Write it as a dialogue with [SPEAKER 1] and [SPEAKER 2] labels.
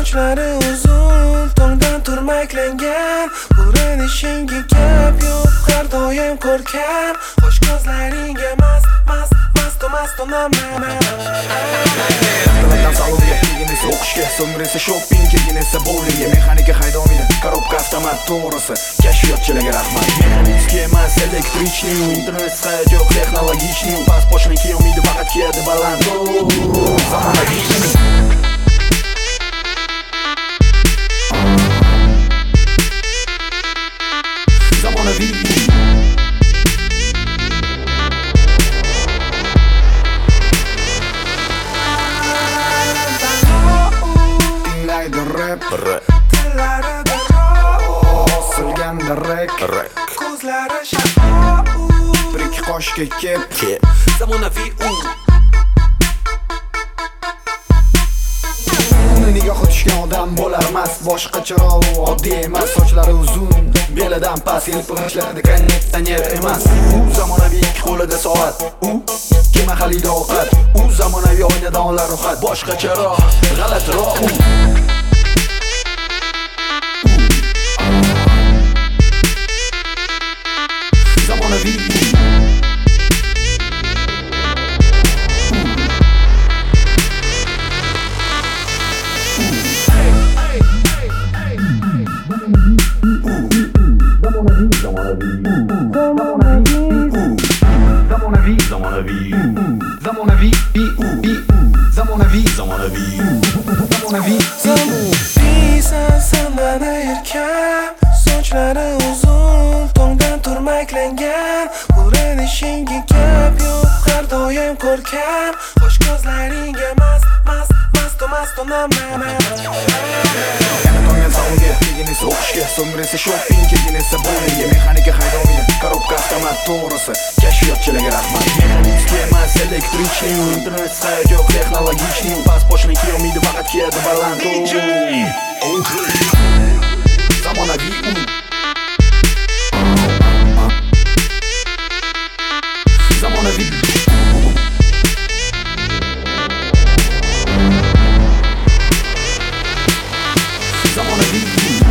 [SPEAKER 1] Sochlari uzun, tongdan turmaklangan. Urinishingga gap yo'q, har doim ko'rkam. Qo'sh ko'zlaringga mast naman.
[SPEAKER 2] Talatdan salonga kelgin esa o'qishga, so'ngra esa shopping kelgin esa bowlingga. Mexanika haydoviydi, korobka avtomat to'g'risi. Kashfiyotchilarga rahmat. Mexanikskiy emas, elektrichniy, internet hayot yo'q, texnologichniy. Pasportni kiyolmaydi, faqat kiyadi baland. Zamonaviy tinglaydi rap,
[SPEAKER 1] Tillarida rock,
[SPEAKER 2] silganda rek,
[SPEAKER 1] ko'zlari shaffof.
[SPEAKER 2] bir ikki qoshga kep.
[SPEAKER 1] Zamonaviy
[SPEAKER 2] Uni nigohi tushgan odam bo'larmas, boshqacharoq oddiy emas. Sochlari uzun, belidan past, yelpig'ichlari konditsioner emas. U zamonaviy ikki qo'lida soat, u ikki mahalida ovqat. U zamonaviy oynadonlar ro'yxat, boshqacharoq, g'alatiroq u. Zamonaviy
[SPEAKER 1] sanmana erkam. Sochlari uzun, tongdan turmaklangan. Urinishingga gap yo'q, har doim ko'rkam. Qo'sh ko'zlaringga mast naman.
[SPEAKER 2] yana tongan salonga kelgin esa o'qishga, so'ngra esa shopping kelgin esa bowlingga. Mexanika haydoviydi, korobka avtomat to'g'risi. Kashfiyotchilarga rahmat. Mexanikskiy emas, elektrichniy, internet hayot yo'q, texnologichniy. Pasportni kiyolmaydi, faqat kiyadi baland. Zamonaviy zamonaviy zamonaviy